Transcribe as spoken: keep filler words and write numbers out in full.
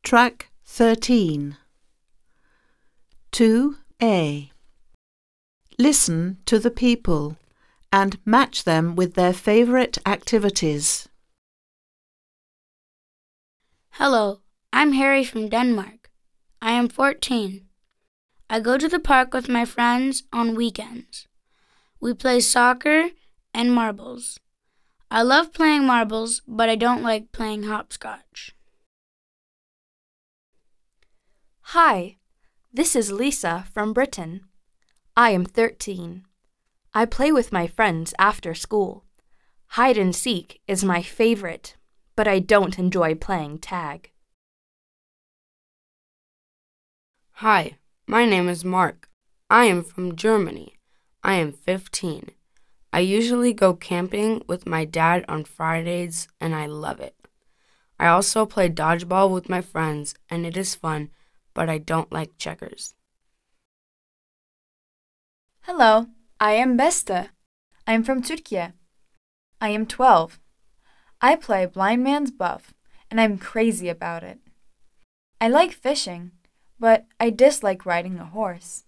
Track thirteen. two A. Listen to the people and match them with their favourite activities. Hello, I'm Harry from Denmark. I am fourteen. I go to the park with my friends on weekends. We play soccer and marbles. I love playing marbles, but I don't like playing hopscotch. Hi, this is Lisa from Britain. I am thirteen. I play with my friends after school. Hide and seek is my favorite, but I don't enjoy playing tag. Hi, my name is Mark. I am from Germany. I am fifteen. I usually go camping with my dad on Fridays, and I love it. I also play dodgeball with my friends, and it is fun, but I don't like checkers. Hello, I am Beste. I am from Turkey. I am twelve. I play blind man's buff, and I'm crazy about it. I like fishing, but I dislike riding a horse.